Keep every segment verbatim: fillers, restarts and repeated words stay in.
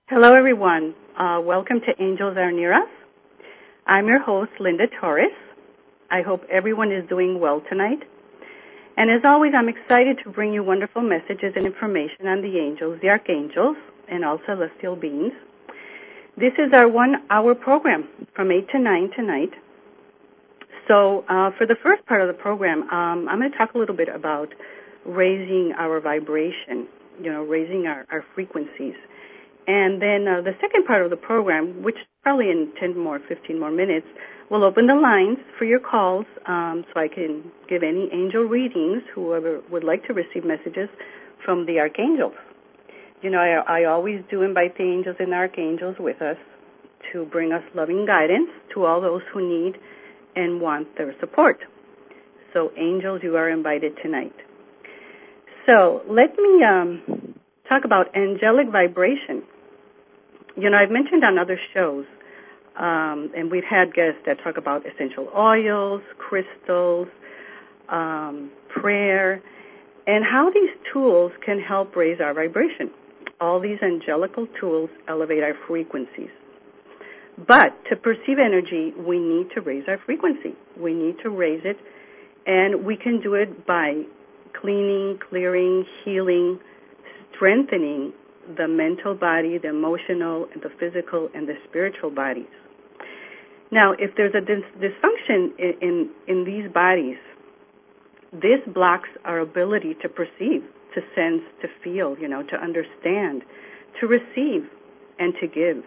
Hello, everyone. Uh, welcome to Angels Are Near Us. I'm your host, Linda Torres. I hope everyone is doing well tonight. And as always, I'm excited to bring you wonderful messages and information on the angels, the archangels, and all celestial beings. This is our one-hour program from eight to nine tonight. So uh, for the first part of the program, um, I'm going to talk a little bit about raising our vibration, you know, raising our, our frequencies. And then uh, the second part of the program, which probably in ten more, fifteen more minutes, we'll open the lines for your calls um, so I can give any angel readings, whoever would like to receive messages from the archangels. You know, I, I always do invite the angels and archangels with us to bring us loving guidance to all those who need and want their support. So, angels, you are invited tonight. So, let me um, talk about angelic vibration. You know, I've mentioned on other shows, um, and we've had guests that talk about essential oils, crystals, um, prayer, and how these tools can help raise our vibration. All these angelical tools elevate our frequencies. But to perceive energy, we need to raise our frequency. We need to raise it, and we can do it by cleaning, clearing, healing, strengthening the mental body, the emotional, the physical, and the spiritual bodies. Now, if there's a dis- dysfunction in, in, in these bodies, this blocks our ability to perceive, to sense, to feel, you know, to understand, to receive, and to give.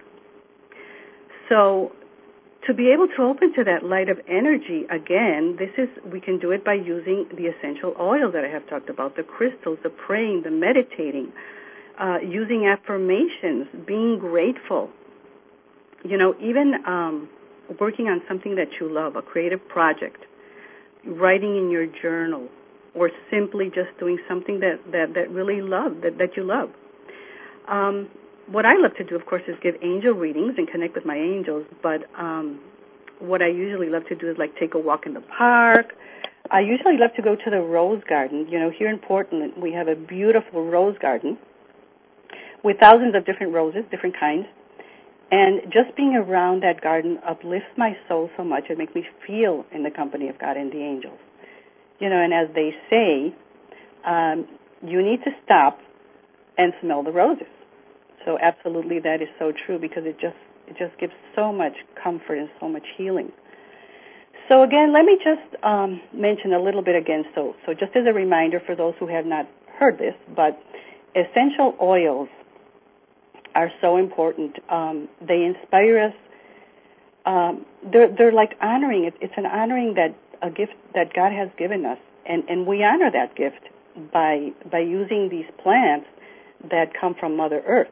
So, to be able to open to that light of energy again, this is we can do it by using the essential oils that I have talked about, the crystals, the praying, the meditating, uh, using affirmations, being grateful. You know, even um, working on something that you love, a creative project, writing in your journal, or simply just doing something that, that, that really love, that, that you love. Um, what I love to do, of course, is give angel readings and connect with my angels, but um, what I usually love to do is like take a walk in the park. I usually love to go to the rose garden. You know, here in Portland, we have a beautiful rose garden with thousands of different roses, different kinds. And just being around that garden uplifts my soul so much. It makes me feel in the company of God and the angels. You know, and as they say, um, you need to stop and smell the roses. So absolutely that is so true because it just it just gives so much comfort and so much healing. So again, let me just um, mention a little bit again. So, so just as a reminder for those who have not heard this, but essential oils are so important. Um, they inspire us. Um, they're, they're like honoring it. It's an honoring that a gift that God has given us, and, and we honor that gift by by using these plants that come from Mother Earth.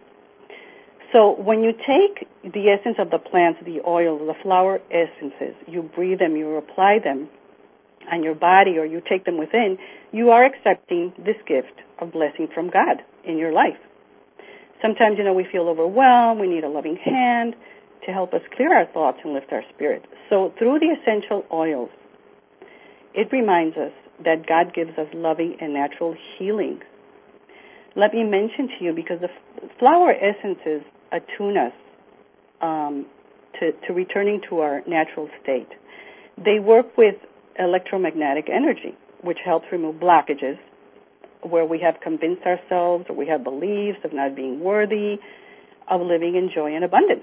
So when you take the essence of the plants, the oils, the flower essences, you breathe them, you apply them on your body, or you take them within, you are accepting this gift of blessing from God in your life. Sometimes, you know, we feel overwhelmed. We need a loving hand to help us clear our thoughts and lift our spirit. So through the essential oils, it reminds us that God gives us loving and natural healing. Let me mention to you, because the flower essences attune us um, to, to returning to our natural state. They work with electromagnetic energy, which helps remove blockages where we have convinced ourselves or we have beliefs of not being worthy of living in joy and abundance.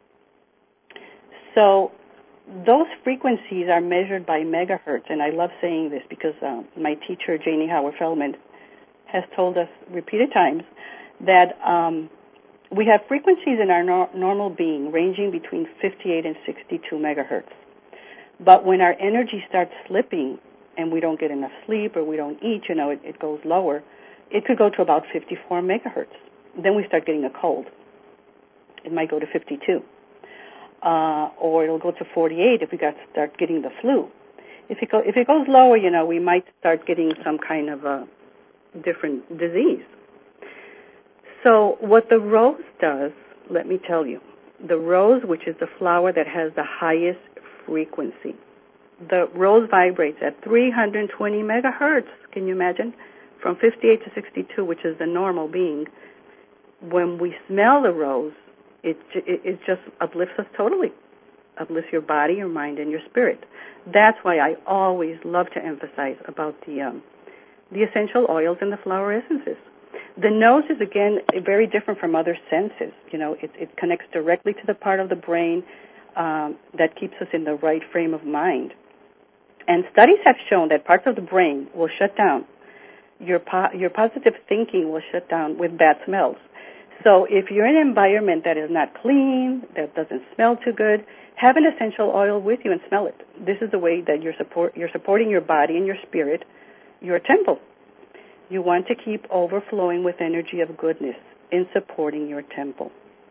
So those frequencies are measured by megahertz, and I love saying this because uh, my teacher, Janie Howard Feldman, has told us repeated times that um, we have frequencies in our no- normal being ranging between fifty-eight and sixty-two megahertz. But when our energy starts slipping and we don't get enough sleep or we don't eat, you know, it, it goes lower, it could go to about fifty-four megahertz. Then we start getting a cold. It might go to fifty-two. Uh, or it'll go to forty-eight if we got start getting the flu. If it, go, if it goes lower, you know, we might start getting some kind of a different disease. So what the rose does, let me tell you, the rose, which is the flower that has the highest frequency, the rose vibrates at three hundred twenty megahertz. Can you imagine? From fifty-eight to sixty-two, which is the normal being. When we smell the rose, It, it, it just uplifts us totally, uplifts your body, your mind, and your spirit. That's why I always love to emphasize about the um, the essential oils and the flower essences. The nose is, again, very different from other senses. You know, it, it connects directly to the part of the brain um, that keeps us in the right frame of mind. And studies have shown that parts of the brain will shut down. Your po- your positive thinking will shut down with bad smells. So if you're in an environment that is not clean, that doesn't smell too good, have an essential oil with you and smell it. This is the way that you're support you're supporting your body and your spirit, your temple. You want to keep overflowing with energy of goodness in supporting your temple.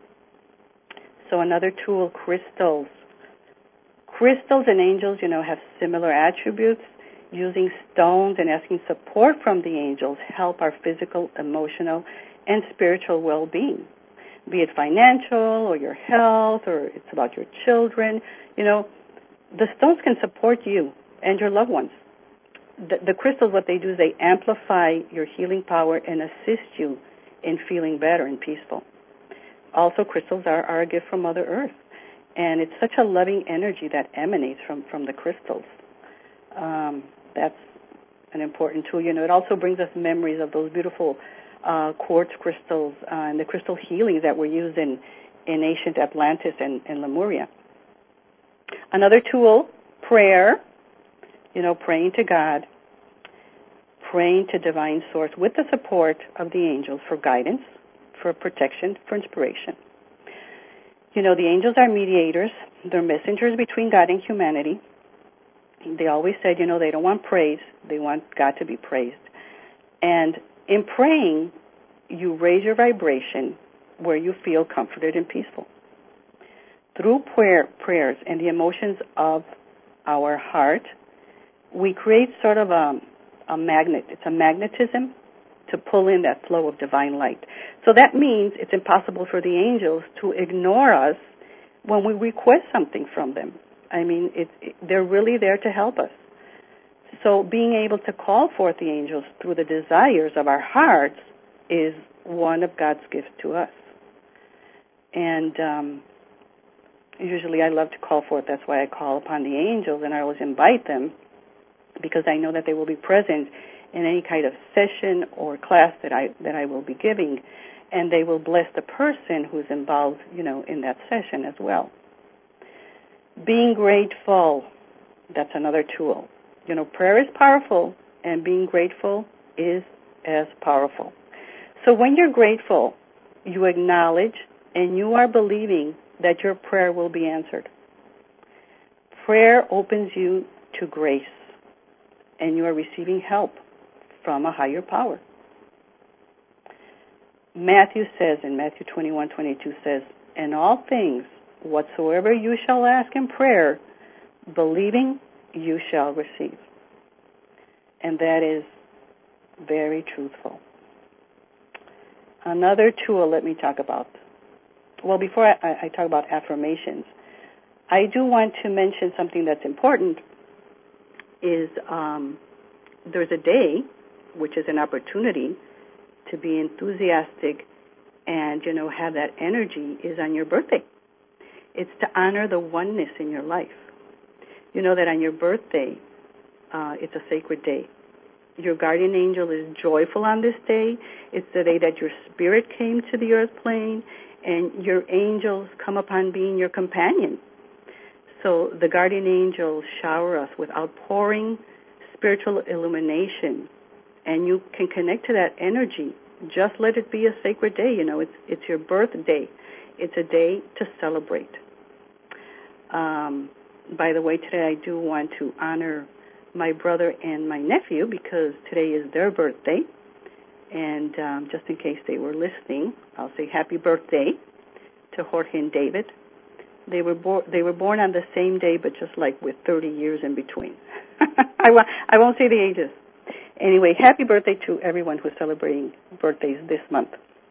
So another tool, crystals. Crystals and angels, you know, have similar attributes. Using stones and asking support from the angels help our physical, emotional, and spiritual well-being, be it financial or your health or it's about your children. You know, the stones can support you and your loved ones. The, the crystals, what they do is they amplify your healing power and assist you in feeling better and peaceful. Also, crystals are, are a gift from Mother Earth, and it's such a loving energy that emanates from, from the crystals. Um, that's an important tool. You know, it also brings us memories of those beautiful uh, quartz crystals uh, and the crystal healings that were used in, in ancient Atlantis and, and Lemuria. Another tool, prayer. You know, praying to God, praying to divine source with the support of the angels for guidance, for protection, for inspiration. You know, the angels are mediators. They're messengers between God and humanity. They always said, you know, they don't want praise. They want God to be praised. And in praying, you raise your vibration where you feel comforted and peaceful. Through prayer, prayers and the emotions of our heart, we create sort of a, a magnet. It's a magnetism to pull in that flow of divine light. So that means it's impossible for the angels to ignore us when we request something from them. I mean, it, it, they're really there to help us. So being able to call forth the angels through the desires of our hearts is one of God's gifts to us. And um, usually I love to call forth. That's why I call upon the angels, and I always invite them, because I know that they will be present in any kind of session or class that I that I will be giving, and they will bless the person who's involved, you know, in that session as well. Being grateful, that's another tool. You know, prayer is powerful, and being grateful is as powerful. So when you're grateful, you acknowledge and you are believing that your prayer will be answered. Prayer opens you to grace, and you are receiving help from a higher power. Matthew says, in Matthew twenty-one twenty-two says, "In all things, whatsoever you shall ask in prayer, believing, you shall receive." And that is very truthful. Another tool, let me talk about. Well, before I, I talk about affirmations, I do want to mention something that's important. Is um, there's a day, which is an opportunity to be enthusiastic and, you know, have that energy, is on your birthday. It's to honor the oneness in your life. You know that on your birthday, uh, it's a sacred day. Your guardian angel is joyful on this day. It's the day that your spirit came to the earth plane, and your angels come upon being your companion. So the guardian angels shower us with outpouring spiritual illumination, and you can connect to that energy. Just let it be a sacred day. You know, it's it's your birthday. It's a day to celebrate. Um, by the way, today I do want to honor my brother and my nephew, because today is their birthday. And um, just in case they were listening, I'll say happy birthday to Jorge and David. They were born. They were born on the same day, but just like with thirty years in between. I, w- I won't say the ages. Anyway, happy birthday to everyone who's celebrating birthdays this month.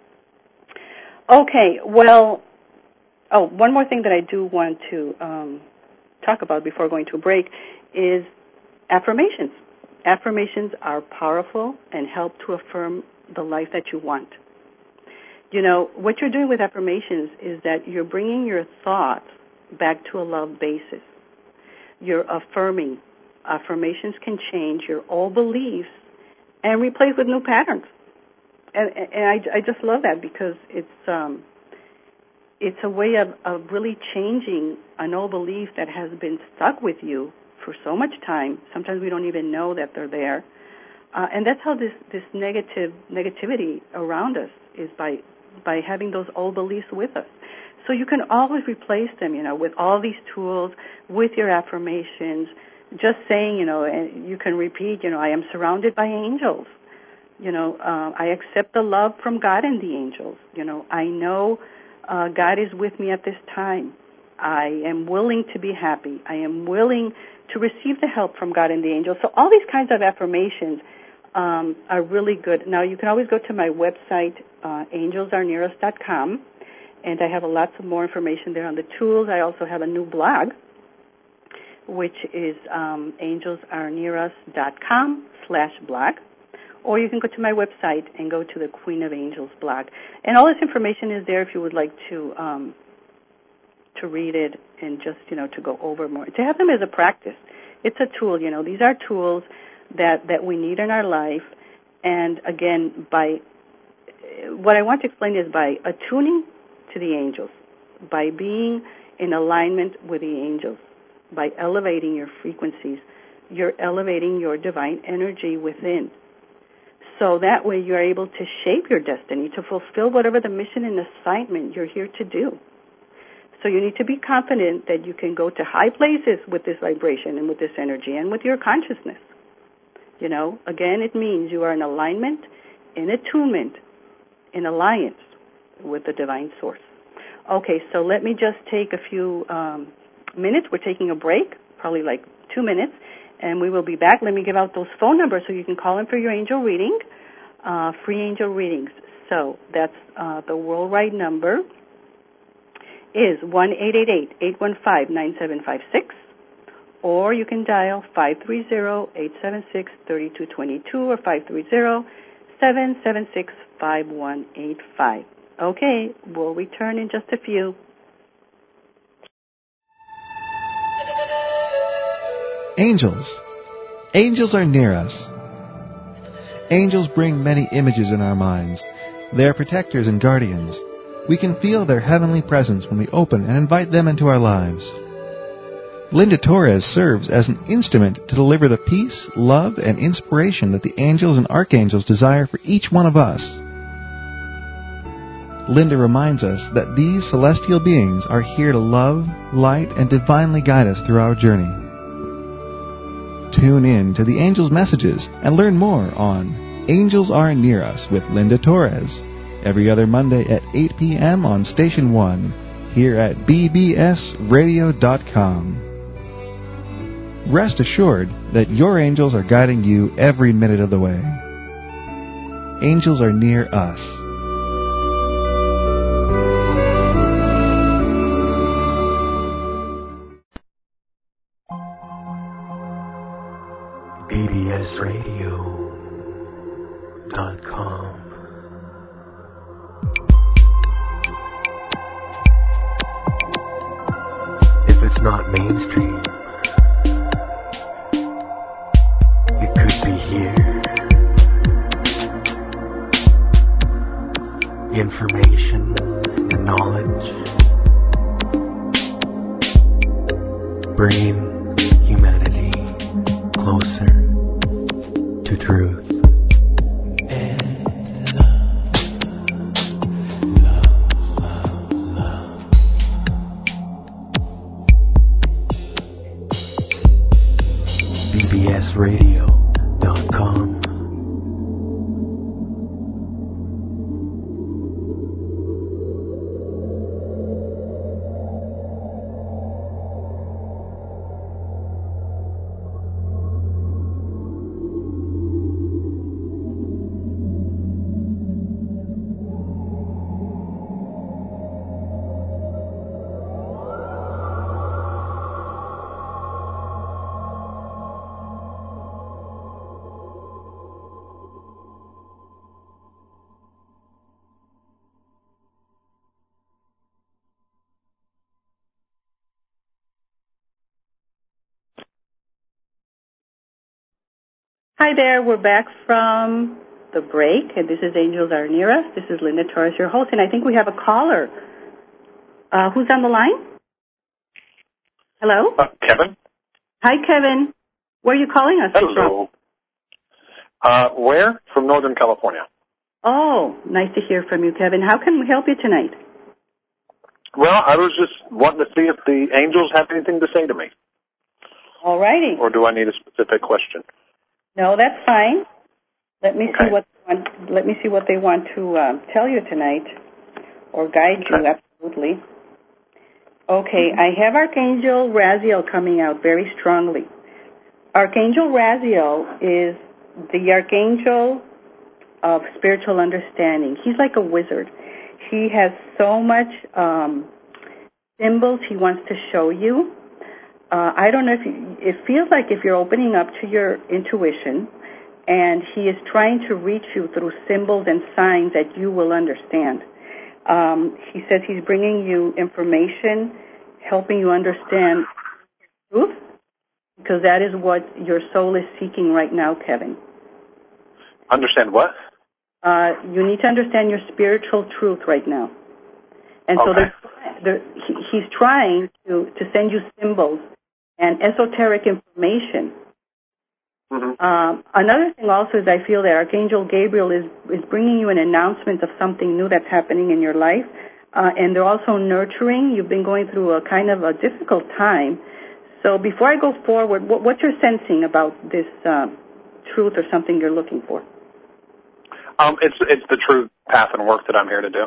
Okay, well, oh, one more thing that I do want to um, talk about before going to a break is affirmations. Affirmations are powerful and help to affirm the life that you want. You know, what you're doing with affirmations is that you're bringing your thoughts back to a love basis. You're affirming. Affirmations can change your old beliefs and replace with new patterns. And, and I, I just love that because it's um, it's a way of, of really changing an old belief that has been stuck with you for so much time. Sometimes we don't even know that they're there. Uh, and that's how this, this negative negativity around us is by by having those old beliefs with us. So you can always replace them, you know, with all these tools, with your affirmations, just saying, you know, and you can repeat, you know, I am surrounded by angels. You know, uh, I accept the love from God and the angels. You know, I know uh, God is with me at this time. I am willing to be happy. I am willing to receive the help from God and the angels. So all these kinds of affirmations um, are really good. Now, you can always go to my website, uh, angels are near us dot com, and I have a lots of more information there on the tools. I also have a new blog, which is um, angels are near us dot com slash blog. Or you can go to my website and go to the Queen of Angels blog. And all this information is there if you would like to um, to read it and just, you know, to go over more. To have them as a practice. It's a tool, you know. These are tools that, that we need in our life. And, again, by what I want to explain is by attuning to the angels, by being in alignment with the angels, by elevating your frequencies, you're elevating your divine energy within. So that way you're able to shape your destiny, to fulfill whatever the mission and assignment you're here to do. So you need to be confident that you can go to high places with this vibration and with this energy and with your consciousness. You know, again, it means you are in alignment, in attunement, in alliance with the divine source. Okay, so let me just take a few um, minutes. We're taking a break, probably like two minutes. And we will be back. Let me give out those phone numbers so you can call in for your angel reading, uh, free angel readings. So that's uh, the worldwide number is one eight eight eight, eight one five, nine seven five six, or you can dial five three zero, eight seven six, three two two two or five three zero, seven seven six, five one eight five. Okay, we'll return in just a few. Angels. Angels are near us. Angels bring many images in our minds. They are protectors and guardians. We can feel their heavenly presence when we open and invite them into our lives. Linda Torres serves as an instrument to deliver the peace, love, and inspiration that the angels and archangels desire for each one of us. Linda reminds us that these celestial beings are here to love, light, and divinely guide us through our journey. Tune in to the Angels' Messages and learn more on Angels Are Near Us with Linda Torres every other Monday at eight p.m. on Station one here at b b s radio dot com. Rest assured that your angels are guiding you every minute of the way. Angels are near us. b b s radio dot com. If it's not mainstream, it could be here. Information and knowledge, bringing humanity closer to truth. b b s radio dot com. Hi there. We're back from the break, and this is Angels Are Near Us. This is Linda Torres, your host, and I think we have a caller. Uh, who's on the line? Hello? Uh, Kevin? Hi, Kevin. Where are you calling us Hello. from? Uh, where? From Northern California. Oh, nice to hear from you, Kevin. How can we help you tonight? Well, I was just wanting to see if the angels have anything to say to me. All righty. Or do I need a specific question? No, that's fine. Let me Okay. see what want, let me see what they want to uh, tell you tonight, or guide you. Okay. Absolutely. Okay, I have Archangel Raziel coming out very strongly. Archangel Raziel is the archangel of spiritual understanding. He's like a wizard. He has so much um, symbols he wants to show you. Uh, I don't know if you, it feels like if you're opening up to your intuition, and he is trying to reach you through symbols and signs that you will understand. Um, he says he's bringing you information, helping you understand truth, because that is what your soul is seeking right now, Kevin. Understand what? Uh, you need to understand your spiritual truth right now. And so Okay. they're, they're, he, he's trying to, to send you symbols and esoteric information. Mm-hmm. Um, another thing also is I feel that Archangel Gabriel is, is bringing you an announcement of something new that's happening in your life. Uh, and they're also nurturing. You've been going through a kind of a difficult time. So before I go forward, what, what you're sensing about this uh, truth or something you're looking for? Um, it's it's the true path and work that I'm here to do.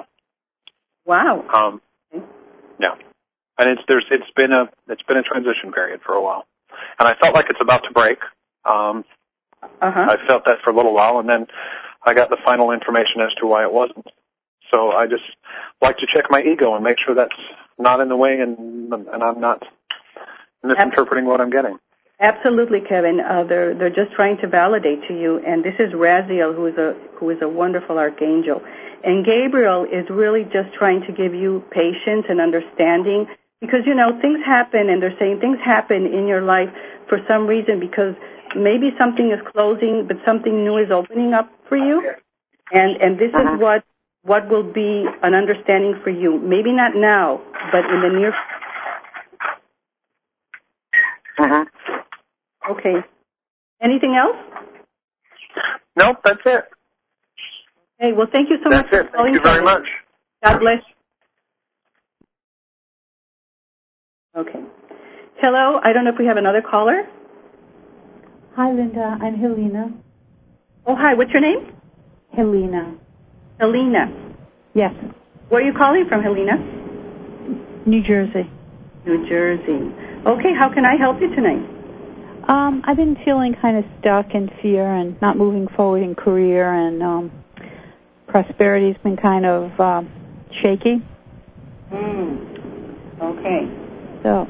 Wow. Um, Okay. yeah, and it's there's it's been a it's been a transition period for a while, and I felt like it's about to break. Um, Uh-huh. I felt that for a little while, and then I got the final information as to why it wasn't. So I just like to check my ego and make sure that's not in the way, and and I'm not misinterpreting what I'm getting. Absolutely, Kevin. Uh, they're they're just trying to validate to you, and this is Raziel, who is a who is a wonderful archangel, and Gabriel is really just trying to give you patience and understanding, because you know things happen, and they're saying things happen in your life for some reason, because maybe something is closing, but something new is opening up for you, and and this Uh-huh. is what what will be an understanding for you. Maybe not now, but in the near. Mm-hmm. Okay. Anything else? Nope, that's it. Hey, well, thank you so That's much for it. calling. Thank you very Kevin. much. God bless you. Okay. Hello. I don't know if we have another caller. Hi, Linda. I'm Helena. Oh, hi. What's your name? Helena. Helena. Yes. Where are you calling from, Helena? New Jersey. New Jersey. Okay. How can I help you tonight? Um, I've been feeling kind of stuck in fear and not moving forward in career, and um, prosperity's been kind of uh, shaky. Hmm. Okay. So.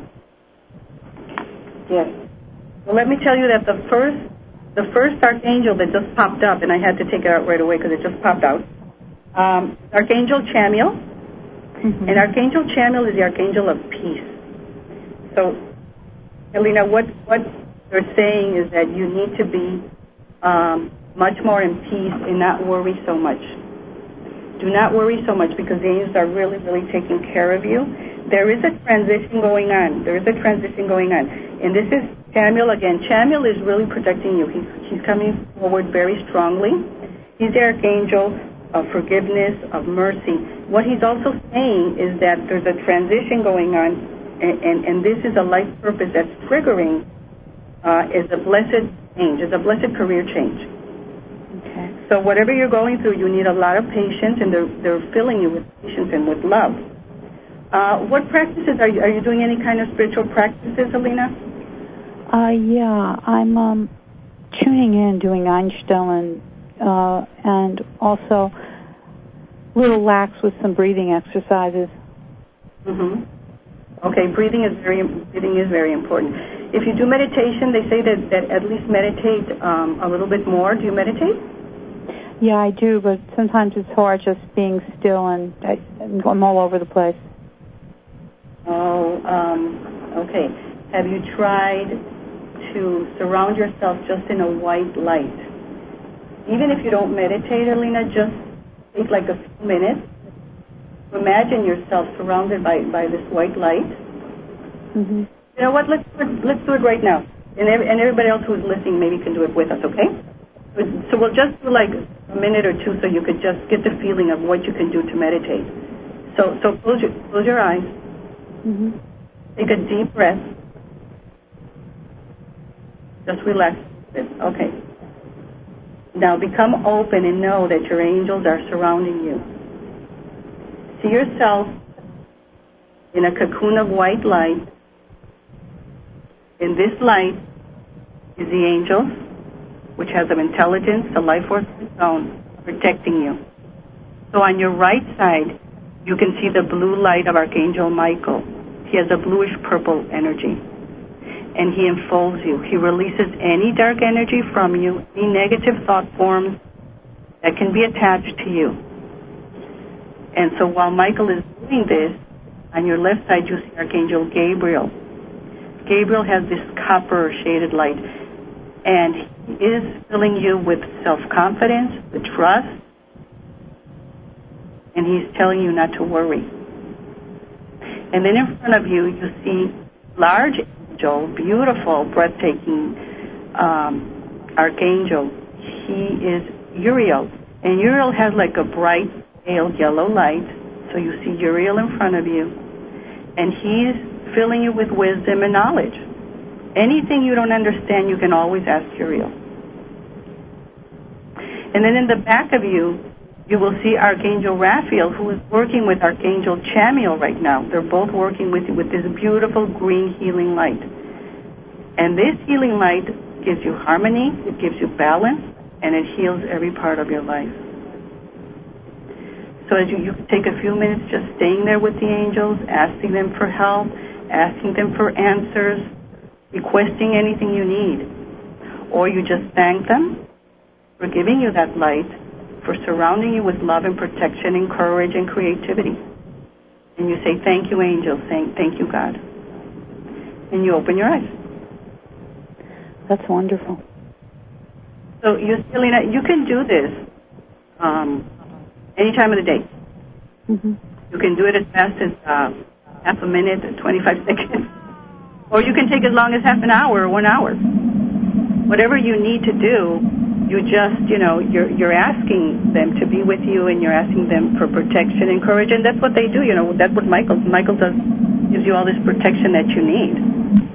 Yes. Well, let me tell you that the first, the first archangel that just popped up, and I had to take it out right away because it just popped out. Um, Archangel Chamuel, Mm-hmm. and Archangel Chamuel is the archangel of peace. So, Helena, what what they're saying is that you need to be um, much more in peace and not worry so much. Do not worry so much, because the angels are really, really taking care of you. There is a transition going on. There is a transition going on. And this is Chamuel again. Chamuel is really protecting you. He's, he's coming forward very strongly. He's the archangel of forgiveness, of mercy. What he's also saying is that there's a transition going on, and, and, and this is a life purpose that's triggering uh, is a blessed change, is a blessed career change. Okay. So whatever you're going through, you need a lot of patience, and they're, they're filling you with patience and with love. Uh, what practices are you, are you doing any kind of spiritual practices, Helena? Uh, yeah, I'm um, tuning in, doing Einstein, uh, and also a little lax with some breathing exercises. Mm-hmm. Okay, breathing is very breathing is very important. If you do meditation, they say that, that at least meditate um, a little bit more. Do you meditate? Yeah, I do, but sometimes it's hard just being still, and I, I'm all over the place. Oh, um, okay. Have you tried to surround yourself just in a white light. Even if you don't meditate, Alina, just take like a few minutes. Imagine yourself surrounded by, by this white light. Mm-hmm. You know what? Let's do it, let's do it right now. And, every, and everybody else who's listening maybe can do it with us, okay? So we'll just do like a minute or two so you could just get the feeling of what you can do to meditate. So so close your, close your eyes. Mm-hmm. Take a deep breath. Just relax. Okay. Now become open and know that your angels are surrounding you. See yourself in a cocoon of white light. In this light is the angels, which has an intelligence, a life force of its own, protecting you. So on your right side, you can see the blue light of Archangel Michael. He has a bluish-purple energy, and he enfolds you. He releases any dark energy from you, any negative thought forms that can be attached to you. And so while Michael is doing this, on your left side, you see Archangel Gabriel. Gabriel has this copper-shaded light, and he is filling you with self-confidence, with trust, and he's telling you not to worry. And then in front of you, you see large angel, beautiful, breathtaking um, archangel. He is Uriel, and Uriel has like a bright, pale yellow light. So you see Uriel in front of you, and he's filling you with wisdom and knowledge. Anything you don't understand, you can always ask Uriel. And then in the back of you, you will see Archangel Raphael, who is working with Archangel Chamuel right now. They're both working with with this beautiful green healing light. And this healing light gives you harmony, it gives you balance, and it heals every part of your life. So as you, you take a few minutes just staying there with the angels, asking them for help, asking them for answers, requesting anything you need. Or you just thank them for giving you that light, for surrounding you with love and protection and courage and creativity. And you say, thank you, angels, thank, thank you, God. And you open your eyes. That's wonderful. So, you, Selena, you can do this um, any time of the day. Mm-hmm. You can do it as fast as uh, half a minute, twenty-five seconds. Or you can take as long as half an hour or one hour. Whatever you need to do, you just, you know, you're you're asking them to be with you, and you're asking them for protection and courage, and that's what they do. You know, that's what Michael Michael does, gives you all this protection that you need.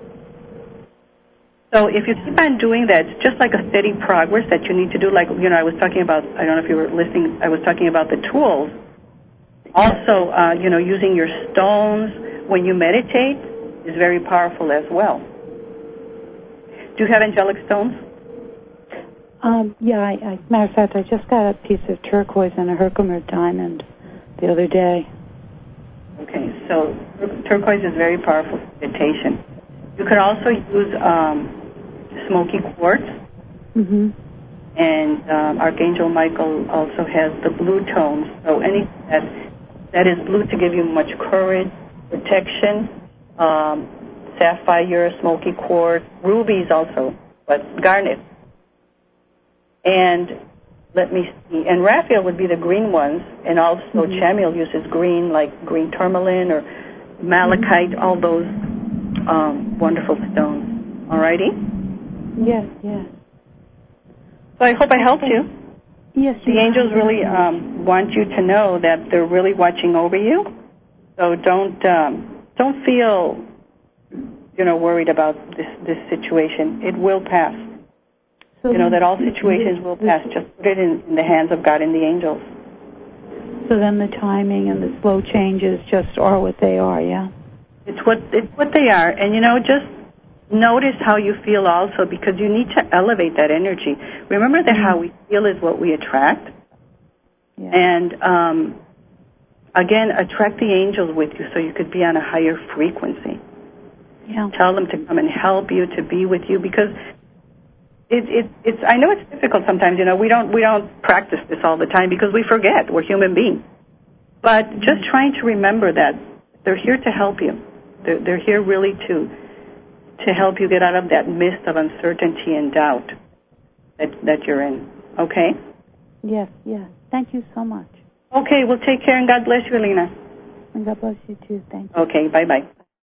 So if you keep on doing that, it's just like a steady progress that you need to do. Like, you know, I was talking about, I don't know if you were listening, I was talking about the tools. Also, uh, you know, using your stones when you meditate is very powerful as well. Do you have angelic stones? Um, yeah, I, I, matter of fact, I just got a piece of turquoise and a Herkimer diamond the other day. Okay, so turquoise is very powerful for meditation. You could also use um, smoky quartz, mm-hmm. and um, Archangel Michael also has the blue tones. So anything that, that is blue to give you much courage, protection, um, sapphire, smoky quartz, rubies also, but garnet. And let me see, and Raphael would be the green ones, and also mm-hmm. Chamuel uses green, like green tourmaline or malachite, mm-hmm. all those um, wonderful stones. All righty? Yes, yes. So I hope I helped you. Yes, the you angels really um, want you to know that they're really watching over you. So don't um, don't feel, you know, worried about this this situation. It will pass. So you know that all situations will pass. Just put it in, in the hands of God and the angels. So then the timing and the slow changes just are what they are, yeah? It's what it's what they are. And, you know, just notice how you feel also, because you need to elevate that energy. Remember that mm-hmm. how we feel is what we attract. Yeah. And, um, again, attract the angels with you so you could be on a higher frequency. Yeah. Tell them to come and help you, to be with you, because it, it, it's. I know it's difficult sometimes. You know, we don't we don't practice this all the time because we forget. We're human beings. But just trying to remember that they're here to help you. They're, they're here really to to help you get out of that mist of uncertainty and doubt that, that you're in. Okay? Yes, yes. Thank you so much. Okay, well, take care, and God bless you, Alina. And God bless you, too. Thank you. Okay, bye-bye.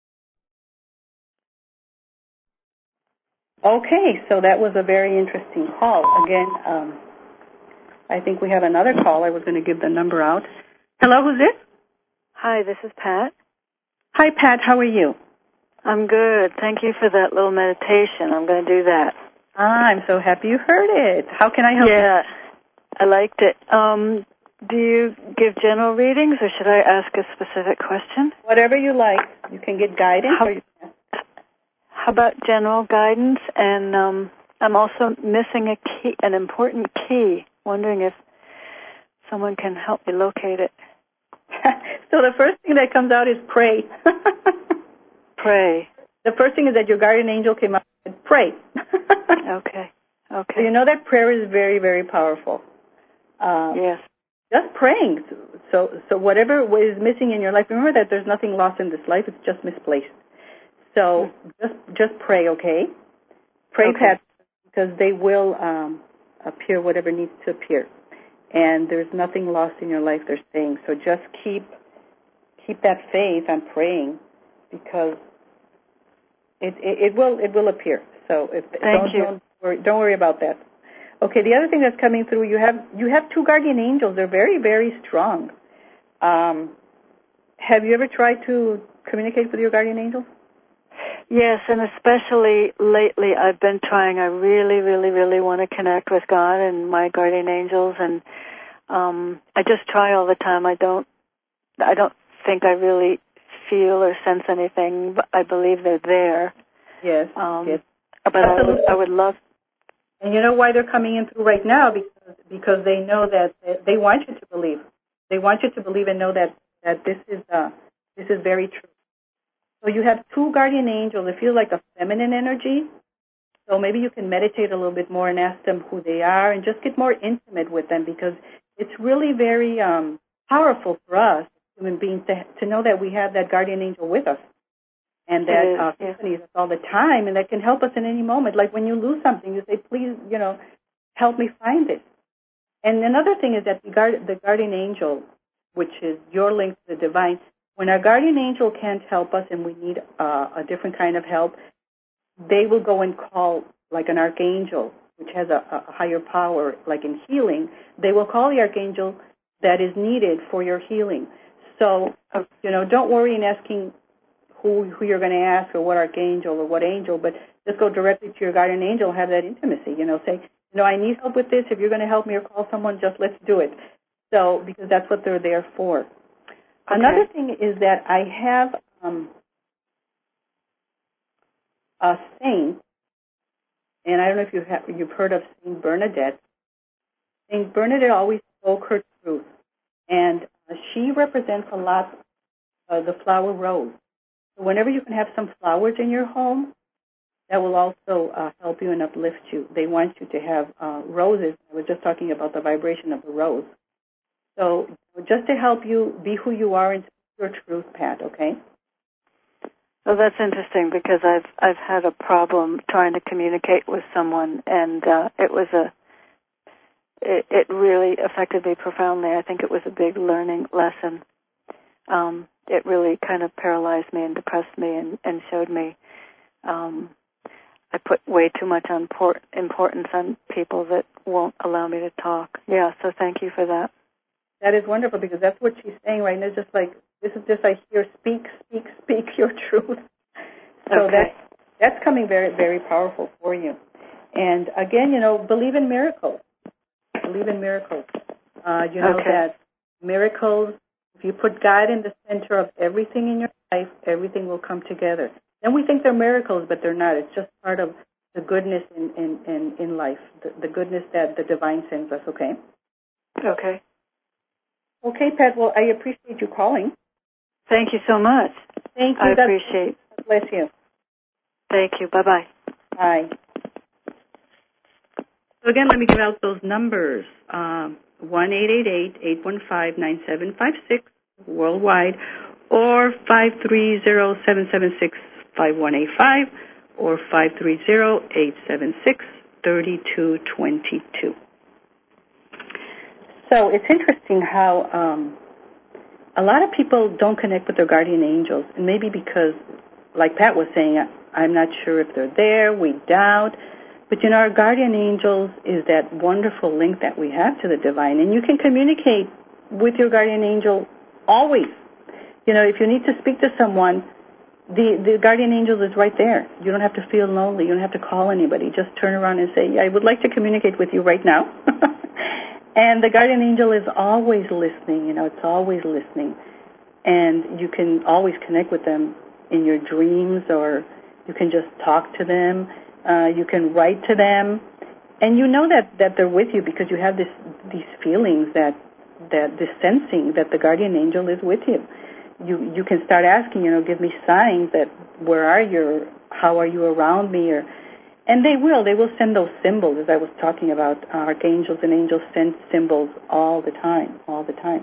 Okay, so that was a very interesting call. Again, um, I think we have another call. I was going to give the number out. Hello, who's this? Hi, this is Pat. Hi, Pat. How are you? I'm good. Thank you for that little meditation. I'm going to do that. Ah, I'm so happy you heard it. How can I help yeah, you? Yeah, I liked it. Um, do you give general readings, or should I ask a specific question? Whatever you like. You can get guidance. How, or you can... how about general guidance? And um, I'm also missing a key, an important key. Wondering if someone can help me locate it. So the first thing that comes out is pray. Pray. The first thing is that your guardian angel came out and said, pray. Okay. Okay. So you know that prayer is very, very powerful. Uh, yes. Just praying. So, so whatever is missing in your life, remember that there's nothing lost in this life. It's just misplaced. So just, just pray, okay? Pray, okay. Pat, because they will um, appear whatever needs to appear. And there's nothing lost in your life, they're saying. So just keep keep that faith and praying, because it, it, it will it will appear. So if, Thank don't, you. Don't worry, don't worry about that. Okay, the other thing that's coming through, you have you have two guardian angels. They're very, very strong. Um, have you ever tried to communicate with your guardian angels? Yes, and especially lately I've been trying. I really, really, really want to connect with God and my guardian angels, and um, I just try all the time. I don't, I don't think I really feel or sense anything, but I believe they're there. Yes, um, yes. But I would, I would love. And you know why they're coming in through right now? Because because they know that they want you to believe. They want you to believe and know that that this is uh, this is very true. So you have two guardian angels. They feel like a feminine energy. So maybe you can meditate a little bit more and ask them who they are and just get more intimate with them, because it's really very um, powerful for us human beings to, to know that we have that guardian angel with us, and that is, uh, yeah. accompanies us all the time, and that can help us in any moment. Like when you lose something, you say, please, you know, help me find it. And another thing is that the, guard, the guardian angel, which is your link to the divine, when our guardian angel can't help us and we need uh, a different kind of help, they will go and call like an archangel, which has a, a higher power, like in healing. They will call the archangel that is needed for your healing. So, you know, don't worry in asking who who you're going to ask or what archangel or what angel, but just go directly to your guardian angel and have that intimacy. You know, say, you know, I need help with this. If you're going to help me or call someone, just let's do it. So, because that's what they're there for. Okay. Another thing is that I have um, a saint, and I don't know if you've, ha- you've heard of Saint Bernadette. Saint Bernadette always spoke her truth, and uh, she represents a lot of the flower rose. So whenever you can have some flowers in your home, that will also uh, help you and uplift you. They want you to have uh, roses. I was just talking about the vibration of the rose. So just to help you be who you are and speak your truth, Pat, okay? Well, that's interesting, because I've I've had a problem trying to communicate with someone, and uh, it was a it, it really affected me profoundly. I think it was a big learning lesson. Um, it really kind of paralyzed me and depressed me, and, and showed me um, I put way too much on port, importance on people that won't allow me to talk. Yeah, so thank you for that. That is wonderful, because that's what she's saying right now. It's just like, this is just, I hear, speak, speak, speak your truth. So okay. that's, that's coming very, very powerful for you. And again, you know, believe in miracles. Believe in miracles. Uh, you know okay. that miracles, if you put God in the center of everything in your life, everything will come together. Then we think they're miracles, but they're not. It's just part of the goodness in, in, in, in life, the, the goodness that the divine sends us, okay? Okay. Okay, Pat, well, I appreciate you calling. Thank you so much. Thank you. I God appreciate. God bless you. Thank you. Bye-bye. Bye. So again, let me give out those numbers. Um, one eight eight eight, eight one five, nine seven five six worldwide, or five three zero, seven seven six, five one eight five, or five three zero, eight seven six, three two two two. So it's interesting how um, a lot of people don't connect with their guardian angels, and maybe because, like Pat was saying, I'm not sure if they're there, we doubt. But, you know, our guardian angels is that wonderful link that we have to the divine, and you can communicate with your guardian angel always. You know, if you need to speak to someone, the, the guardian angel is right there. You don't have to feel lonely. You don't have to call anybody. Just turn around and say, I would like to communicate with you right now. And the guardian angel is always listening. You know, it's always listening. And you can always connect with them in your dreams, or you can just talk to them. Uh, you can write to them. And you know that, that they're with you because you have this these feelings, that, that this sensing that the guardian angel is with you. You you can start asking, you know, give me signs that where are you, how are you around me, or, and they will. They will send those symbols, as I was talking about. Uh, archangels and angels send symbols all the time, all the time.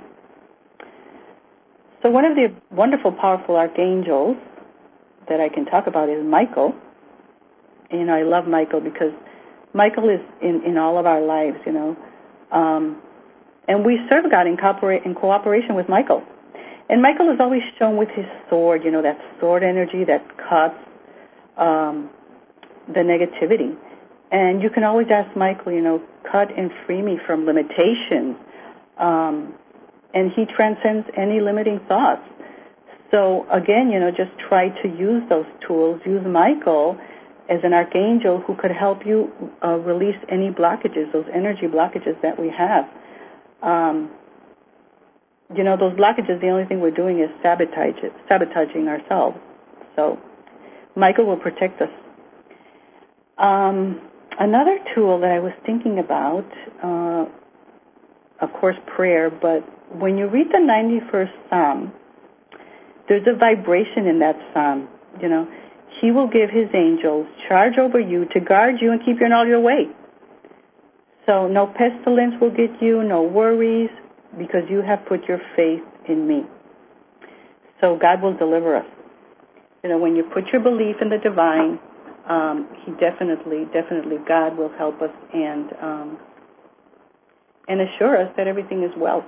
So one of the wonderful, powerful archangels that I can talk about is Michael. And, you know, I love Michael because Michael is in, in all of our lives, you know. Um, and we serve God in, cooperate, in cooperation with Michael. And Michael is always shown with his sword, you know, that sword energy that cuts um, the negativity. And you can always ask Michael, you know, cut and free me from limitations. Um, and he transcends any limiting thoughts. So, again, you know, just try to use those tools. Use Michael as an archangel who could help you uh, release any blockages, those energy blockages that we have. Um You know, those blockages, the only thing we're doing is sabotage it, sabotaging ourselves. So Michael will protect us. Um, another tool that I was thinking about, uh, of course, prayer, but when you read the ninety-first Psalm, there's a vibration in that Psalm. You know, he will give his angels charge over you to guard you and keep you in all your way. So no pestilence will get you, no worries, because you have put your faith in me. So God will deliver us. You know, when you put your belief in the divine, um, he definitely, definitely, God will help us and um, and assure us that everything is well.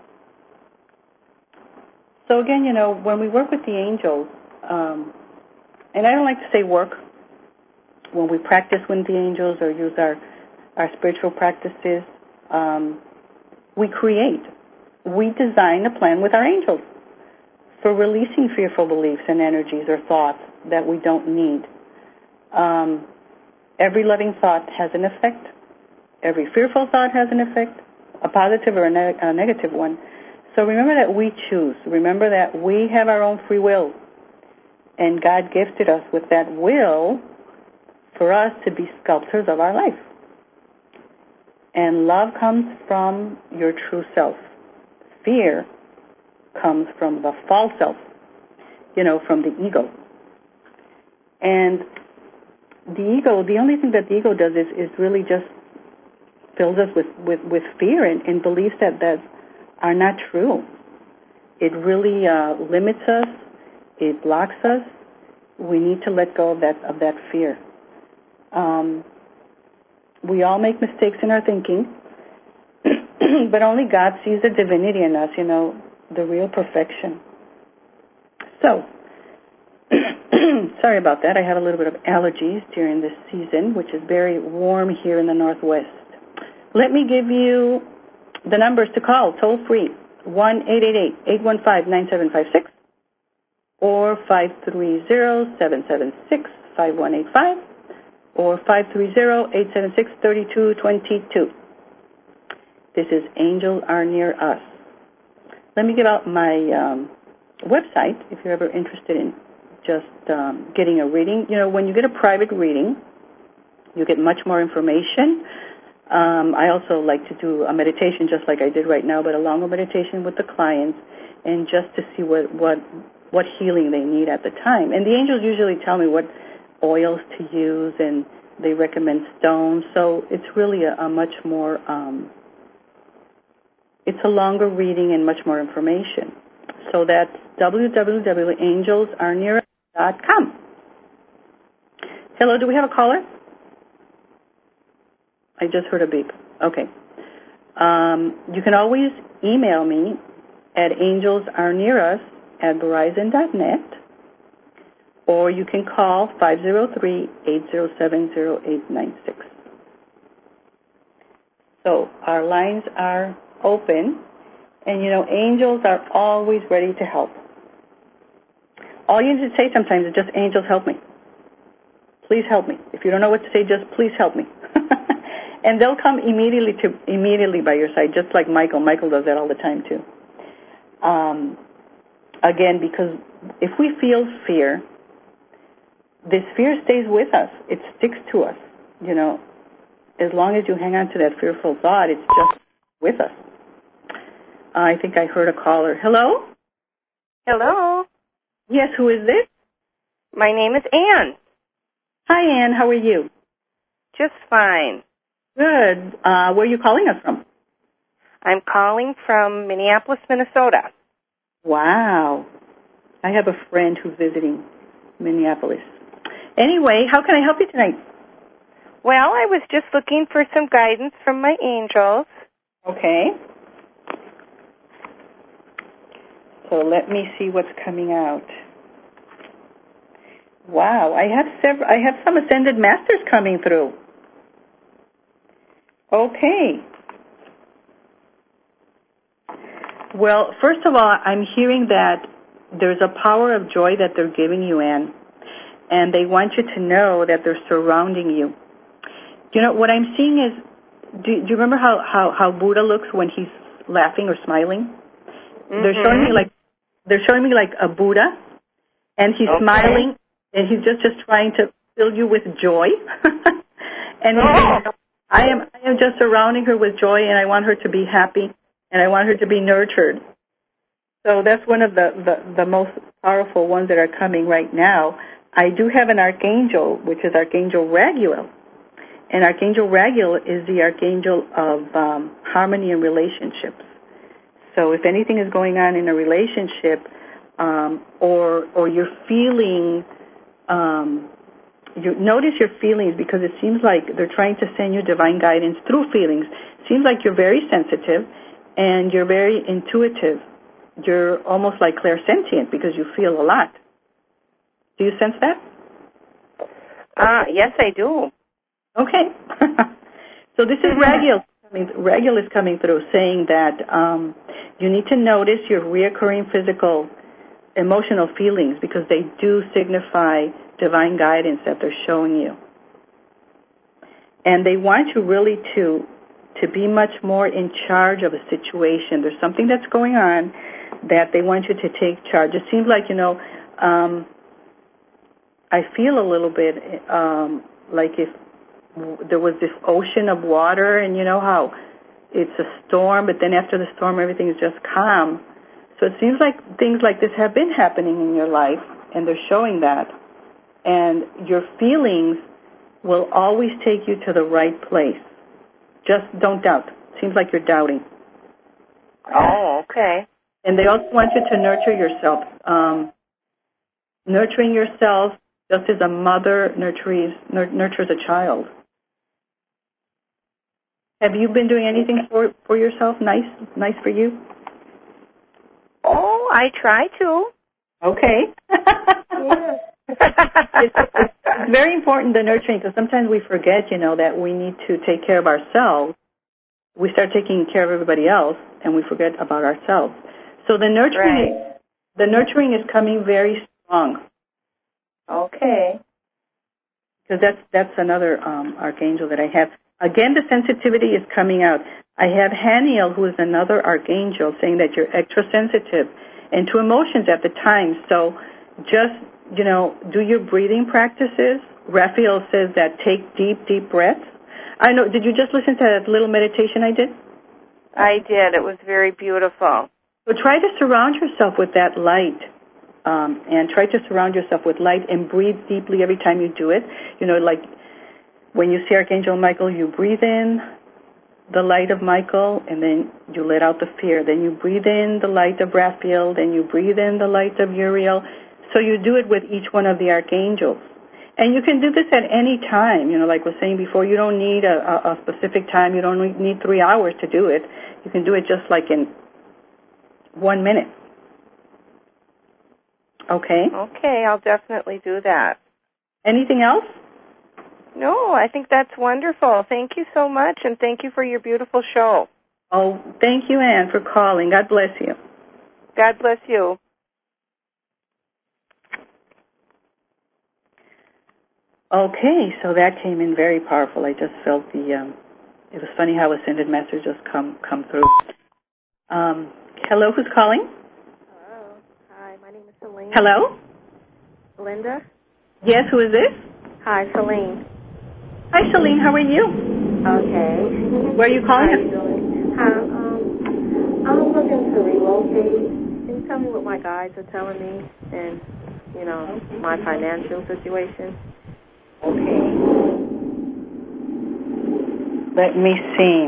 So again, you know, when we work with the angels, um, and I don't like to say work, when we practice with the angels or use our, our spiritual practices, um, we create. We design a plan with our angels for releasing fearful beliefs and energies or thoughts that we don't need. Um, every loving thought has an effect. Every fearful thought has an effect, a positive or a, ne- a negative one. So remember that we choose. Remember that we have our own free will. And God gifted us with that will for us to be sculptors of our life. And love comes from your true self. Fear comes from the false self, you know, from the ego. And the ego, the only thing that the ego does is, is really just fills us with, with, with fear and, and beliefs that, that are not true. It really uh, limits us. It blocks us. We need to let go of that of that fear. Um, we all make mistakes in our thinking. But only God sees the divinity in us, you know, the real perfection. So, sorry about that. I have a little bit of allergies during this season, which is very warm here in the Northwest. Let me give you the numbers to call, toll free, one eight eight eight, eight one five, nine seven five six or five three zero, seven seven six, five one eight five or five three zero, eight seven six, three two two two. This is Angels Are Near Us. Let me give out my um, website if you're ever interested in just um, getting a reading. You know, when you get a private reading, you get much more information. Um, I also like to do a meditation just like I did right now, but a longer meditation with the clients and just to see what, what, what healing they need at the time. And the angels usually tell me what oils to use, and they recommend stones. So it's really a, a much more... Um, It's a longer reading and much more information. So that's w w w dot angels are near us dot com. Hello, do we have a caller? I just heard a beep. Okay. Um, you can always email me at angelsarnearus at verizon dot net, or you can call five oh three, eight oh seven, oh eight nine six. So our lines are open, and, you know, angels are always ready to help. All you need to say sometimes is just, angels, help me. Please help me. If you don't know what to say, just please help me. And they'll come immediately to immediately by your side, just like Michael. Michael does that all the time, too. Um, again, because if we feel fear, this fear stays with us. It sticks to us. You know, as long as you hang on to that fearful thought, it's just with us. I think I heard a caller. Hello? Hello. Yes, who is this? My name is Ann. Hi, Ann. How are you? Just fine. Good. Uh, where are you calling us from? I'm calling from Minneapolis, Minnesota. Wow. I have a friend who's visiting Minneapolis. Anyway, how can I help you tonight? Well, I was just looking for some guidance from my angels. Okay. So let me see what's coming out. Wow, I have several. I have some ascended masters coming through. Okay. Well, first of all, I'm hearing that there's a power of joy that they're giving you, Anne, and they want you to know that they're surrounding you. You know, what I'm seeing is, do, do you remember how, how, how Buddha looks when he's laughing or smiling? Mm-hmm. They're showing me like they're showing me like a Buddha, and he's okay. smiling, and he's just, just trying to fill you with joy. And oh. I am I am just surrounding her with joy, and I want her to be happy, and I want her to be nurtured. So that's one of the, the, the most powerful ones that are coming right now. I do have an archangel, which is Archangel Raguel. And Archangel Raguel is the archangel of um, harmony in relationships. So if anything is going on in a relationship, um, or or you're feeling, um, you notice your feelings, because it seems like they're trying to send you divine guidance through feelings. It seems like you're very sensitive and you're very intuitive. You're almost like clairsentient because you feel a lot. Do you sense that? Uh, yes, I do. Okay. So this is Raguel. Raguel is coming through saying that um, you need to notice your reoccurring physical, emotional feelings, because they do signify divine guidance that they're showing you. And they want you really to to be much more in charge of a situation. There's something that's going on that they want you to take charge. It seems like, you know, um, I feel a little bit um, like if there was this ocean of water, and you know how it's a storm, but then after the storm everything is just calm. So it seems like things like this have been happening in your life, and they're showing that. And your feelings will always take you to the right place. Just don't doubt. Seems like you're doubting. Oh, okay. And they also want you to nurture yourself. Um, nurturing yourself just as a mother nurtures, nurtures a child. Have you been doing anything for, for yourself nice nice for you? Oh, I try to. Okay. Yeah. it's, it's, it's very important, the nurturing, because sometimes we forget, you know, that we need to take care of ourselves. We start taking care of everybody else, and we forget about ourselves. So the nurturing, right. is, the nurturing is coming very strong. Okay. Because that's that's another um, archangel that I have. Again, the sensitivity is coming out. I have Haniel, who is another archangel, saying that you're extra sensitive and to emotions at the time. So just, you know, do your breathing practices. Raphael says that take deep, deep breaths. I know, did you just listen to that little meditation I did? I did. It was very beautiful. So try to surround yourself with that light. Um, and try to surround yourself with light and breathe deeply every time you do it. You know, like when you see Archangel Michael, you breathe in the light of Michael, and then you let out the fear. Then you breathe in the light of Raphael, then you breathe in the light of Uriel. So you do it with each one of the archangels. And you can do this at any time. You know, like I was saying before, you don't need a, a, a specific time. You don't need three hours to do it. You can do it just like in one minute. Okay? Okay, I'll definitely do that. Anything else? No, I think that's wonderful. Thank you so much, and thank you for your beautiful show. Oh, thank you, Anne, for calling. God bless you. God bless you. Okay, so that came in very powerful. I just felt the, um, it was funny how ascended messages come come through. Um, hello, who's calling? Hello. Hi, my name is Celine. Hello? Linda? Yes, who is this? Hi, Celine. Hi, Celine, how are you? Okay. Where are you calling? How are you doing? Hi, um, I'm looking to relocate. Can you tell me what my guides are telling me and, you know, my financial situation? Okay. Let me see.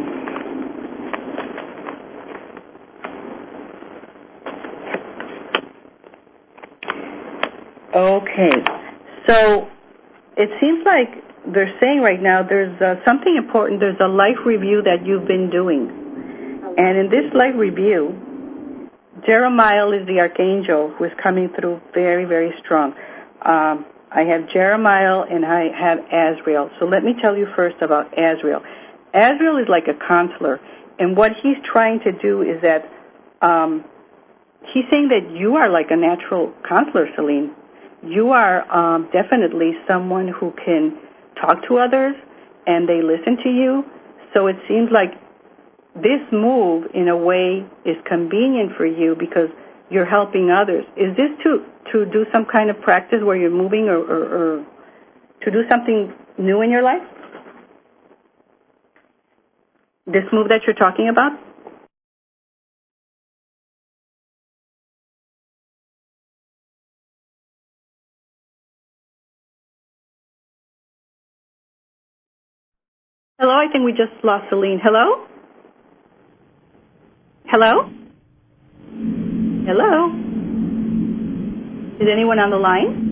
Okay. So it seems like they're saying right now there's uh, something important. There's a life review that you've been doing. And in this life review, Jeremiah is the archangel who is coming through very, very strong. Um, I have Jeremiah and I have Azrael. So let me tell you first about Azrael. Azrael is like a counselor, and what he's trying to do is that um, he's saying that you are like a natural counselor, Celine. You are um, definitely someone who can talk to others, and they listen to you. So it seems like this move, in a way, is convenient for you because you're helping others. Is this to, to do some kind of practice where you're moving or, or, or to do something new in your life? This move that you're talking about? Hello, I think we just lost Celine. Hello? Hello? Hello? Is anyone on the line?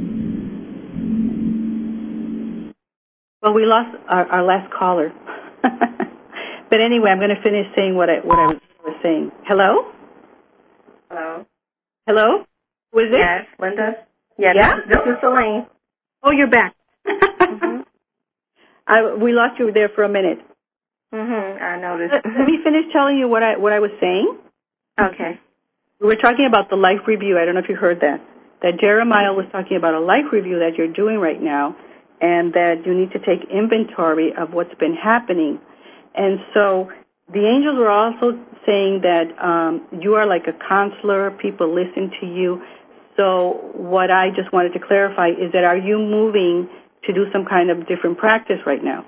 Well, we lost our, our last caller. But anyway, I'm going to finish saying what I, what I was, was saying. Hello? Hello. Hello? Who is it? Yes, Linda. Yeah, Yeah? This, this is Celine. Oh, you're back. mm-hmm. I, we lost you there for a minute. Mm-hmm. I noticed. Let, let me finish telling you what I what I was saying. Okay. We were talking about the life review. I don't know if you heard that. That Jeremiah was talking about a life review that you're doing right now, and that you need to take inventory of what's been happening. And so the angels were also saying that um, you are like a counselor. People listen to you. So what I just wanted to clarify is that are you moving to do some kind of different practice right now?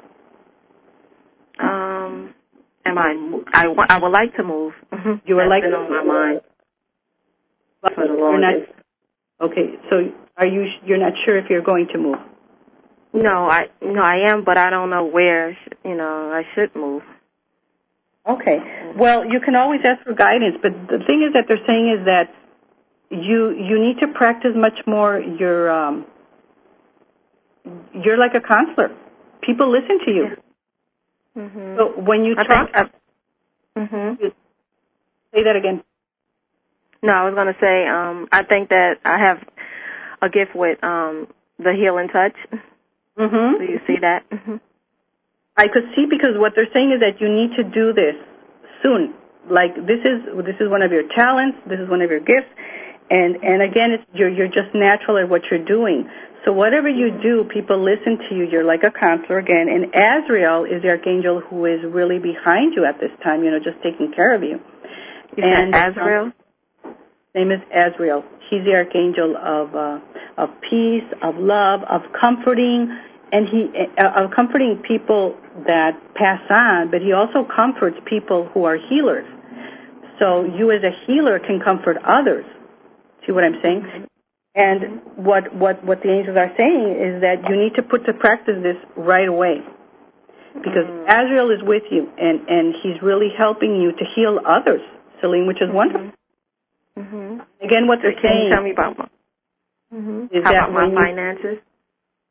Um, am I? I, I would like to move. You would like been to on my mind for the you're not, longest. okay, so are you? You're not sure if you're going to move? No, I no, I am, but I don't know where. You know, I should move. Okay. Well, you can always ask for guidance, but the thing is that they're saying is that you you need to practice much more your um you're like a counselor. People listen to you. Mm-hmm. So when you I talk, think I, mm-hmm. say that again. No, I was going to say um, I think that I have a gift with um, the healing touch. Mm-hmm. Do you see that? Mm-hmm. I could see because what they're saying is that you need to do this soon. Like this is this is one of your talents. This is one of your gifts, and and again, it's, you're you're just natural at what you're doing. So whatever you do, people listen to you. You're like a counselor again. And Azrael is the archangel who is really behind you at this time, you know, just taking care of you. You and said Azrael? Um, name is Azrael. He's the archangel of uh, of peace, of love, of comforting, and he uh, of comforting people that pass on, but he also comforts people who are healers. So you as a healer can comfort others. See what I'm saying? Mm-hmm. And what, what, what the angels are saying is that you need to put to practice this right away. Because mm-hmm. Azrael is with you, and, and he's really helping you to heal others, Celine, which is mm-hmm. wonderful. Mm-hmm. Again, what they're Can saying you tell me about my, mm-hmm. is How that about my you, finances?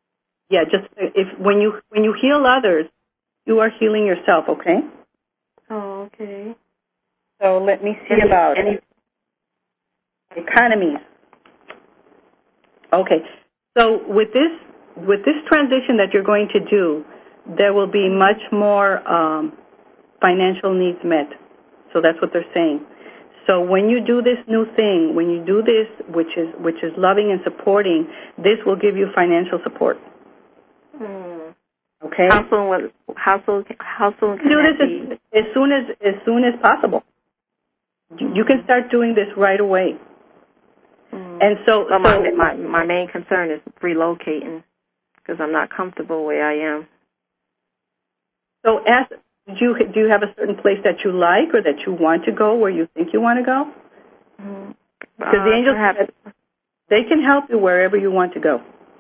Yeah, just if when you when you heal others, you are healing yourself. Okay. Oh, okay. So let me see any, about any economies. Okay. So with this with this transition that you're going to do, there will be much more um, financial needs met. So that's what they're saying. So when you do this new thing, when you do this, which is which is loving and supporting, this will give you financial support. Hmm. Okay. How soon will how soon how soon can do that this be? as, as soon as as soon as possible. You, you can start doing this right away. Hmm. And so, well, so my, my my main concern is relocating because I'm not comfortable where I am. So, ask, do you do you have a certain place that you like or that you want to go, where you think you want to go? Mm-hmm. Because uh, the angels, perhaps, they can help you wherever you want to go.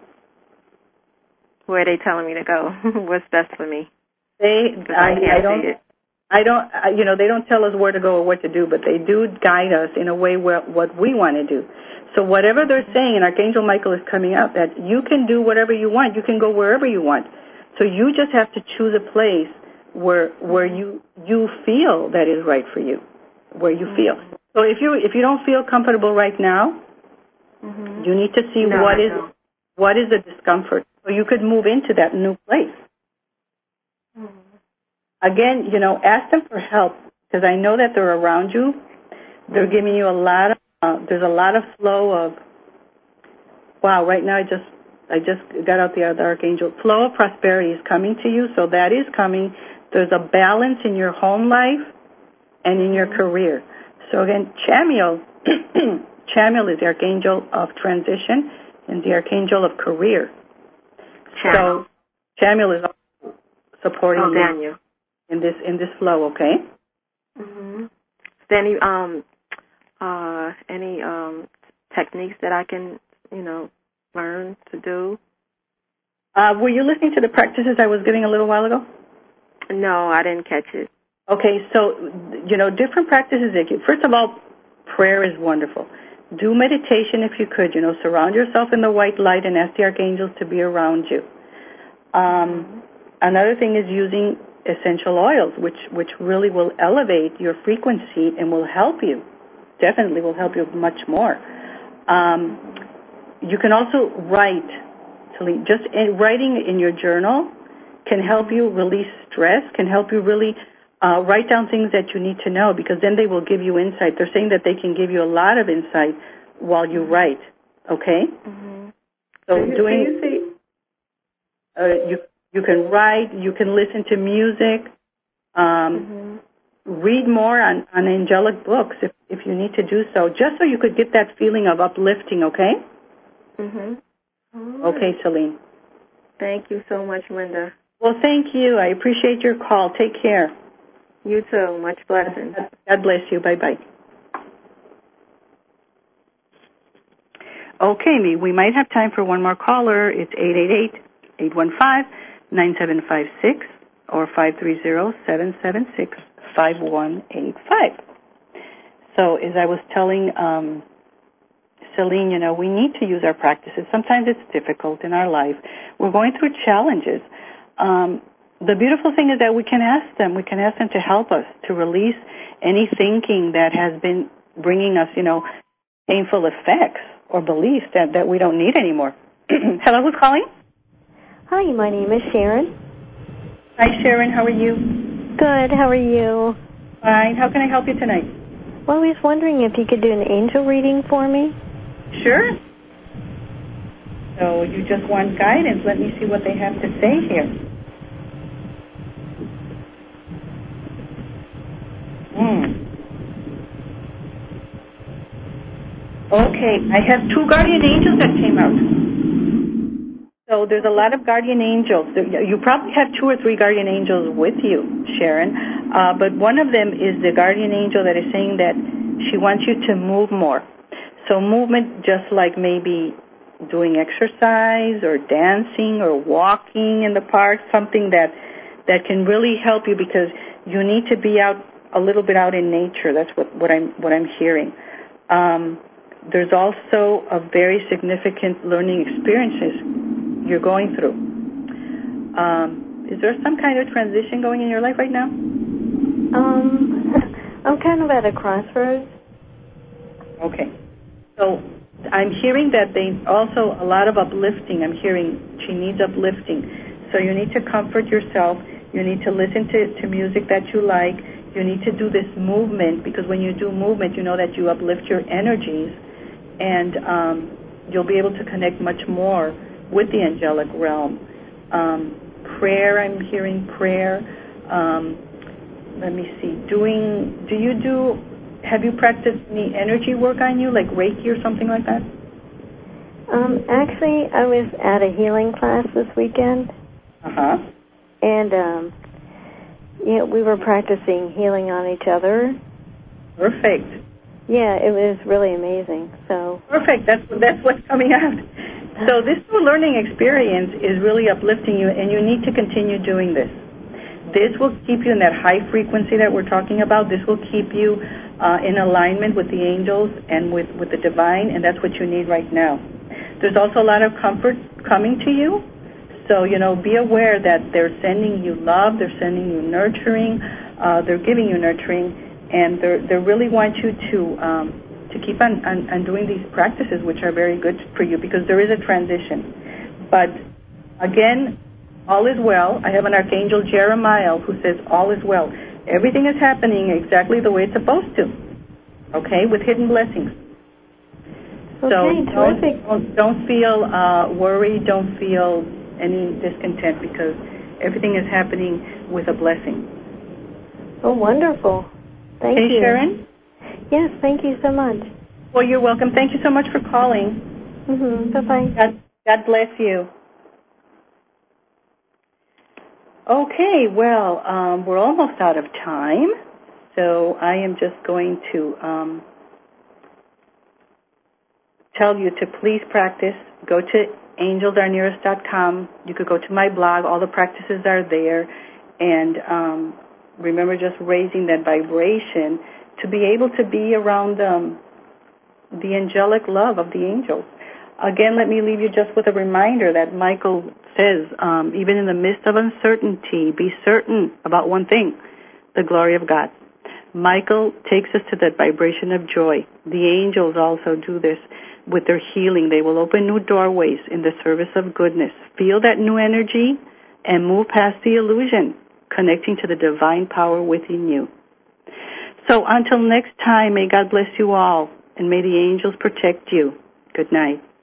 where are they telling me to go? What's best for me? They, I, I can't I don't, see it. I don't, I, you know, they don't tell us where to go or what to do, but they do guide us in a way where what we want to do. So whatever they're saying, and Archangel Michael is coming up, that you can do whatever you want. You can go wherever you want. So you just have to choose a place where where you you feel that is right for you, where you Mm-hmm. feel. So if you if you don't feel comfortable right now, Mm-hmm. you need to see no, what I is don't. what is the discomfort. So you could move into that new place. Mm-hmm. Again, you know, ask them for help because I know that they're around you. They're giving you a lot of. Uh, there's a lot of flow of. Wow! Right now, I just I just got out the other archangel. Flow of prosperity is coming to you, so that is coming. There's a balance in your home life and in your career. So again, Chamiel, Chamiel is the archangel of transition and the archangel of career. Chamiel. So Chamiel is also supporting oh, you Daniel. in this in this flow. Okay. Mm-hmm. Is there any um uh any um techniques that I can you know learn to do? Uh, were you listening to the practices I was giving a little while ago? No, I didn't catch it. Okay, so, you know, different practices. First of all, prayer is wonderful. Do meditation if you could. You know, surround yourself in the white light and ask the archangels to be around you. Um, another thing is using essential oils, which, which really will elevate your frequency and will help you. Definitely will help you much more. Um, you can also write. Just in, writing in your journal can help you release stress, can help you really uh, write down things that you need to know, because then they will give you insight. They're saying that they can give you a lot of insight while you write, okay? Mm-hmm. So do you, doing, do you, see? Uh, you, you can write, you can listen to music, um, mm-hmm. read more on, on angelic books if, if you need to do so, just so you could get that feeling of uplifting, okay? Mm-hmm. Right. Okay, Celine. Thank you so much, Linda. Well, thank you. I appreciate your call. Take care. You too. Much blessings. God bless you. Bye-bye. Okay, we might have time for one more caller. It's eight eight eight, eight one five, nine seven five six or five three zero, seven seven six, five one eight five. So as I was telling um, Celine, you know, we need to use our practices. Sometimes it's difficult in our life. We're going through challenges. Um, the beautiful thing is that we can ask them. We can ask them to help us to release any thinking that has been bringing us, you know, painful effects or beliefs that, that we don't need anymore. Hello, who's calling? Hi, my name is Sharon. Hi, Sharon. How are you? Good. How are you? Fine. How can I help you tonight? Well, I was wondering if you could do an angel reading for me. Sure. So you just want guidance. Let me see what they have to say here. Hmm. Okay, I have two guardian angels that came out. So there's a lot of guardian angels. You probably have two or three guardian angels with you, Sharon. Uh, but one of them is the guardian angel that is saying that she wants you to move more. So movement, just like maybe doing exercise or dancing or walking in the park, something that that can really help you, because you need to be out a little bit out in nature. That's what, what I'm what I'm hearing. Um, there's also a very significant learning experiences you're going through. Um, is there some kind of transition going in your life right now? Um, I'm kind of at a crossroads. Okay. So I'm hearing that they also, a lot of uplifting. I'm hearing she needs uplifting. So you need to comfort yourself. You need to listen to, to music that you like. You need to do this movement, because when you do movement, you know that you uplift your energies, and um, you'll be able to connect much more with the angelic realm. Um, prayer, I'm hearing prayer. Um, let me see. Doing, do you do, have you practiced any energy work on you, like Reiki or something like that? Um, actually, I was at a healing class this weekend. Uh-huh. And, um, you know, we were practicing healing on each other. Perfect. Yeah, it was really amazing. So perfect. That's that's what's coming out. So this new learning experience is really uplifting you, and you need to continue doing this. This will keep you in that high frequency that we're talking about. This will keep you uh, in alignment with the angels and with, with the divine, and that's what you need right now. There's also a lot of comfort coming to you. So, you know, be aware that they're sending you love, they're sending you nurturing, uh, they're giving you nurturing, and they they really want you to um, to keep on, on, on doing these practices, which are very good for you, because there is a transition. But, again, all is well. I have an Archangel Jeremiah who says all is well. Everything is happening exactly the way it's supposed to, okay, with hidden blessings. Okay, so don't, terrific. Don't, don't feel uh, worried, don't feel any discontent, because everything is happening with a blessing. Oh, wonderful. Thank okay, you. Sharon? Yes, thank you so much. Well, you're welcome. Thank you so much for calling. Mm-hmm. Bye-bye. God, God bless you. Okay, well, um, we're almost out of time, so I am just going to um, tell you to please practice. Go to angels are near us dot com. You could go to my blog. All the practices are there. And um, remember just raising that vibration to be able to be around um, the angelic love of the angels. Again, let me leave you just with a reminder that Michael says, um, even in the midst of uncertainty, be certain about one thing, the glory of God. Michael takes us to that vibration of joy. The angels also do this with their healing. They will open new doorways in the service of goodness. Feel that new energy and move past the illusion, connecting to the divine power within you. So until next time, may God bless you all, and may the angels protect you. Good night.